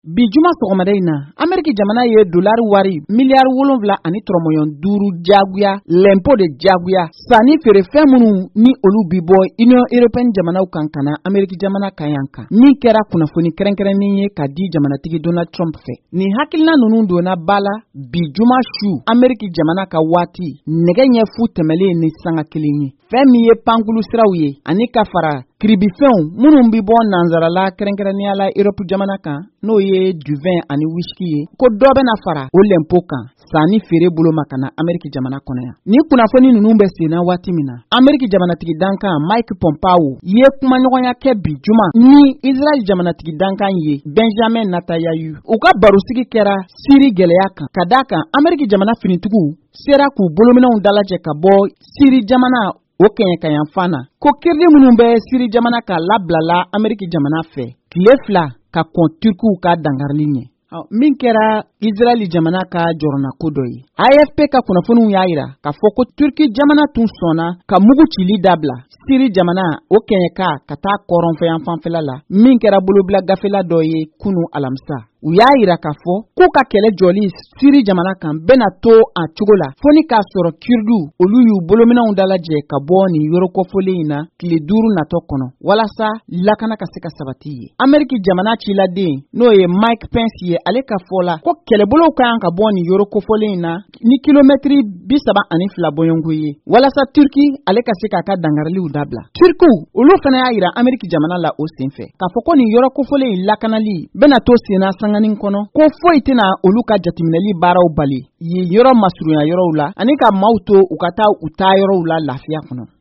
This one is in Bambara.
Bi juma sɔgɔmada in na Ameriki jamana ye dolari wari miliyari 7.5 jaguya l'impôt de jaguya sanni feere fɛn minnu ni olu bi bɔ Union Européenne jamanaw kan kana Ameriki jamana kan yan kan min kɛra kunnafoni kɛrɛnkɛrɛnnen ye ka di jamanatigi Donald Trump fɛ. Ni hakilina ninnu donna bala bi juma su Ameriki jamana ka waati nɛgɛ ɲɛ fu tɛmɛlen ni sanga kelen ye. Fɛn min ye pankulu siraw ye ani ka fara kiribifɛnw minnu bi bɔ nanzarala kɛrɛnkɛrɛnnenya la Europe jamana kan n'o ye du vin ani whisky ye ko dɔ bɛna fara o l'impôt kan sanni feere bolo ma kana Ameriki jamana kɔnɔ yan. Ni kunnafoni ninnu bɛ senna waati min na Ameriki jamanatigi dankan Mike Pompeo ye kumaɲɔgɔnya kɛ bi juma ni Israel jamanatigi dankan ye Benjamin Netanyahu. U ka barosigi kɛra Siri gɛlɛya kan ka da kan Ameriki jamana finitigiw sera k'u bolominɛw dalajɛ ka bɔ Siri jamana o kɛɲɛkayan fana ko kiridi minnu bɛ Siri jamana ka labilala Ameriki jamana fɛ tile 2 ka kɔn Turkiw ka dangarili ɲɛ. Min kɛra Israel jamana ka jɔrɔna ko dɔ ye. AFP ka kunnafoniw y'a yira k'a fɔ ko Turki jamana tun sɔnna ka mugu cili dabila Siri jamana o kɛɲɛka ka taa kɔrɔnfɛyan fanfɛla la min kɛra bolobila gafela dɔ ye kunu alamisa. U y'a yira k'a fɔ k'u ka kɛlɛ jɔli Siri jamana kan bɛna to a cogo la fo ni k'a sɔrɔ Kurdiw olu y'u bolominɛw dalajɛ ka bɔ nin yɔrɔ kɔfɔlen in na tile 5 natɔ kɔnɔ walasa lakana ka se ka sabati ye. Ameriki jamana ciladen n'o ye Mike Pence ye ale ka fɔ la ko kɛlɛbolow ka kan ka bɔ nin yɔrɔ kɔfɔlen in na ni kilomɛtiri 72 bɔɲɔngo ye walasa Turki ale ka se k'a ka dangariliw dabila. Turkiw olu fana y'a yira Ameriki jamana la o senfɛ k'a fɔ ko nin yɔrɔ kɔfɔlen in lakanali bɛna to senna sanganin kɔnɔ ko foyi tɛna olu ka jateminɛli baaraw bali ye yɔrɔ masurunya yɔrɔw la ani ka maaw to u ka taa u taa yɔrɔw la lafiya kɔnɔ.